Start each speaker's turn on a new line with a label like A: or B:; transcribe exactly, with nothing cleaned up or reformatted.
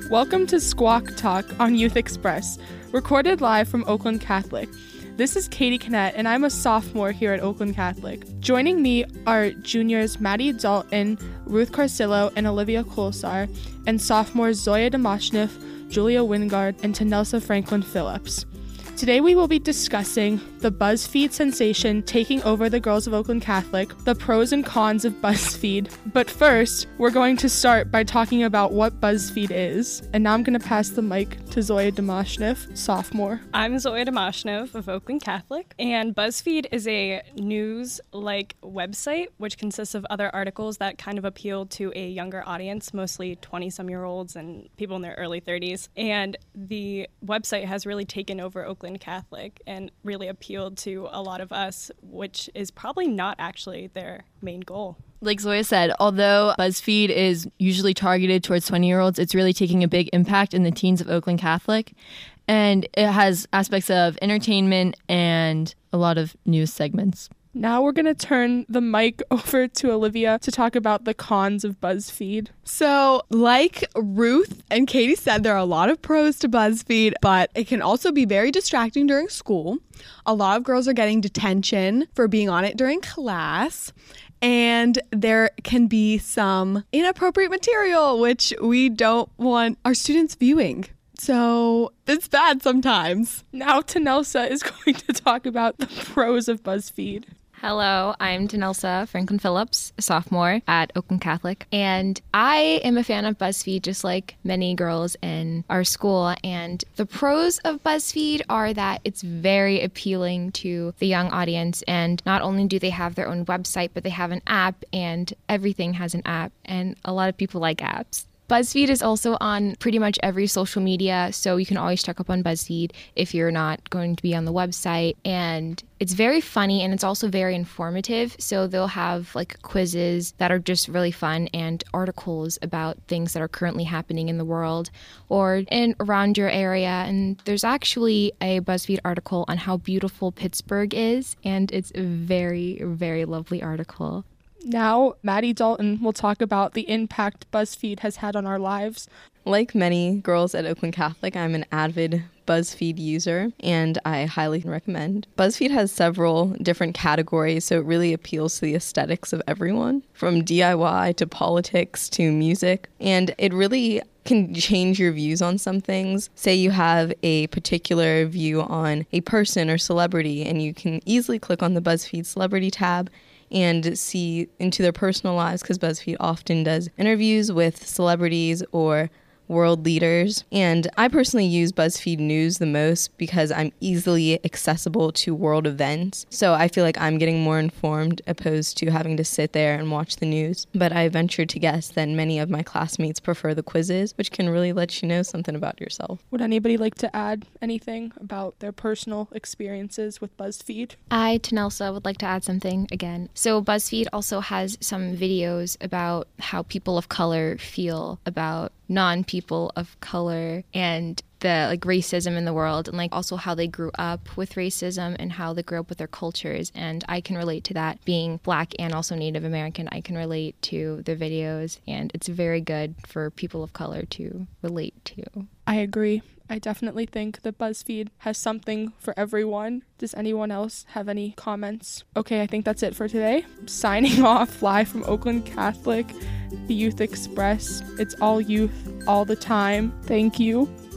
A: Welcome to Squawk Talk on Youth Express, recorded live from Oakland Catholic. This is Katie Kinnett, and I'm a sophomore here at Oakland Catholic. Joining me are juniors Maddie Dalton, Ruth Carcillo, and Olivia Kolsar, and sophomores Zoya Demashnev, Julia Wingard, and Tanelsa Franklin Phillips. Today we will be discussing the BuzzFeed sensation taking over the girls of Oakland Catholic, the pros and cons of BuzzFeed. But first, we're going to start by talking about what BuzzFeed is. And now I'm going to pass the mic to Zoya Demashnev, sophomore.
B: I'm Zoya Demashnev of Oakland Catholic, and BuzzFeed is a news-like website which consists of other articles that kind of appeal to a younger audience, mostly twenty-some-year-olds and people in their early thirties. And the website has really taken over Oakland Catholic and really appealed to a lot of us, which is probably not actually their main goal.
C: Like Zoya said, although BuzzFeed is usually targeted towards twenty-year-olds, it's really taking a big impact in the teens of Oakland Catholic. And it has aspects of entertainment and a lot of news segments.
A: Now we're going to turn the mic over to Olivia to talk about the cons of BuzzFeed.
D: So, like Ruth and Katie said, there are a lot of pros to BuzzFeed, but it can also be very distracting during school. A lot of girls are getting detention for being on it during class. And there can be some inappropriate material, which we don't want our students viewing. So it's bad sometimes.
A: Now Tanelsa is going to talk about the pros of BuzzFeed.
E: Hello, I'm Tanelsa Franklin Phillips, a sophomore at Oakland Catholic, and I am a fan of BuzzFeed just like many girls in our school. And the pros of BuzzFeed are that it's very appealing to the young audience, and not only do they have their own website, but they have an app, and everything has an app, and a lot of people like apps. BuzzFeed is also on pretty much every social media, so you can always check up on BuzzFeed if you're not going to be on the website. And it's very funny, and it's also very informative. So they'll have like quizzes that are just really fun, and articles about things that are currently happening in the world or in around your area. And there's actually a BuzzFeed article on how beautiful Pittsburgh is, and it's a very, very lovely article.
A: Now, Maddie Dalton will talk about the impact BuzzFeed has had on our lives.
F: Like many girls at Oakland Catholic, I'm an avid BuzzFeed user, and I highly recommend. BuzzFeed has several different categories, so it really appeals to the aesthetics of everyone, from D I Y to politics to music, and it really can change your views on some things. Say you have a particular view on a person or celebrity, and you can easily click on the BuzzFeed celebrity tab and see into their personal lives, because BuzzFeed often does interviews with celebrities or world leaders. And I personally use BuzzFeed News the most because I'm easily accessible to world events. So I feel like I'm getting more informed opposed to having to sit there and watch the news. But I venture to guess that many of my classmates prefer the quizzes, which can really let you know something about yourself.
A: Would anybody like to add anything about their personal experiences with BuzzFeed?
E: I, Tanelsa, would like to add something again. So BuzzFeed also has some videos about how people of color feel about non-people of color and the like racism in the world, and like also how they grew up with racism and how they grew up with their cultures. And I can relate to that, being Black and also Native American. I can relate to their videos, and it's very good for people of color to relate to.
A: I agree. I definitely think that BuzzFeed has something for everyone. Does anyone else have any comments? Okay, I think that's it for today. Signing off live from Oakland Catholic, the Youth Express. It's all youth, all the time. Thank you.